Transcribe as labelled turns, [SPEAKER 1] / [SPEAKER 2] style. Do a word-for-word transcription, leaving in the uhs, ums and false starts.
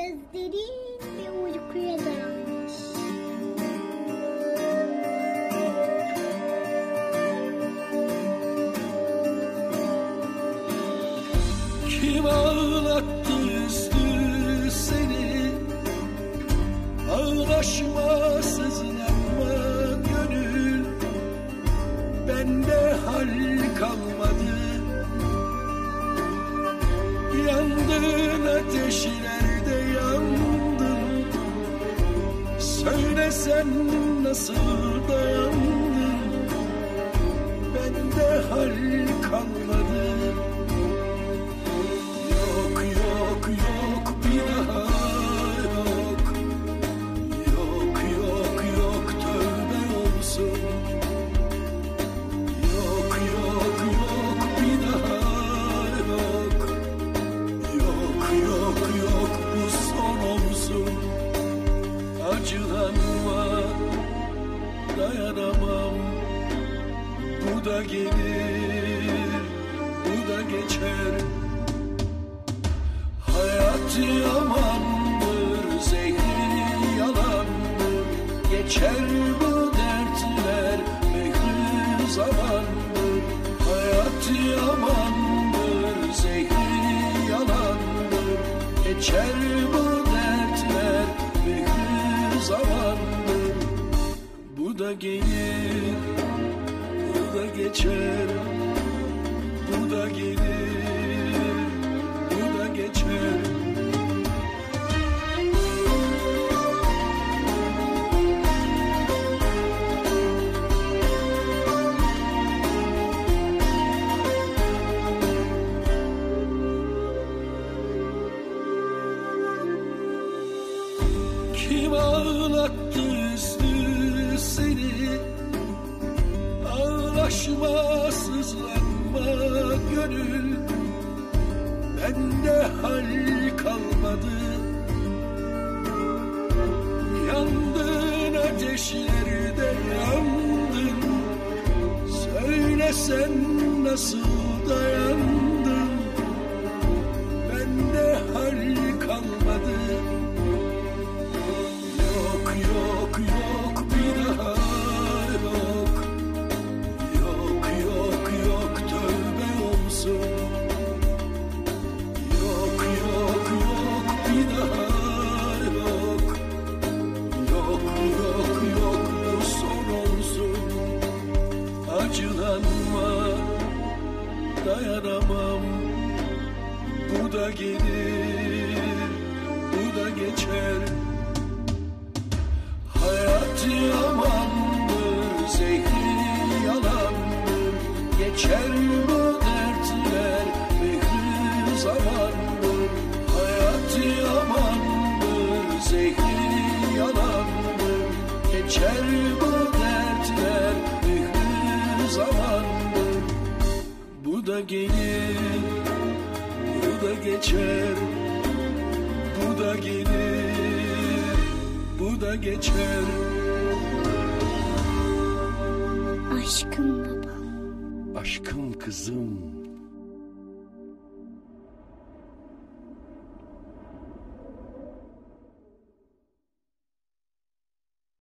[SPEAKER 1] Gözlerim bir uykuya dalmış.
[SPEAKER 2] Kim ağlattı üstü seni? Ağlaşma, sızlanma gönül, bende hal kalmadı. Yandın ateşlerde yandın, söylesen nasıl dayandın, bende hal kalmadı. Yok yok yok bir daha yok, yok yok yok tövbe olsun. Yok yok yok bir daha yok, yok yok yok bu son olsun. Acılanma, dayanamam, bu da gelir, bu da geçer. Hayat yamandır, zehri yalandır, geçer bu dertler, mehri zamandır. Hayat yamandır, zehri yalandır, geçer bu dertler, mehri zamandır. Bu da gelir, bu da geçer, bu da gelir, bu da geçer. Kim ağlattı üstü seni? Ağlaşma, sızlanma gönül, bende hal kalmadı. Yandın ateşlerde yandın, söylesen nasıl dayandın, bende hal kalmadı. Yok yok yok bir daha yok, yok yok yok tövbe olsun. Yok yok yok bir daha yok, yok yok yok bu son olsun. Acılanma, dayanamam, bu da gelir, bu da geçer. Hayat yamandır, zehri yalandır, geçer bu dertler, mehri zamandır. Hayat yamandır, zehri yalandır, geçer bu dertler, mehri zamandır. Bu da gelir, bu da geçer, bu da gelir, bu da geçer.
[SPEAKER 1] Aşkım babam,
[SPEAKER 2] Aşkım kızım.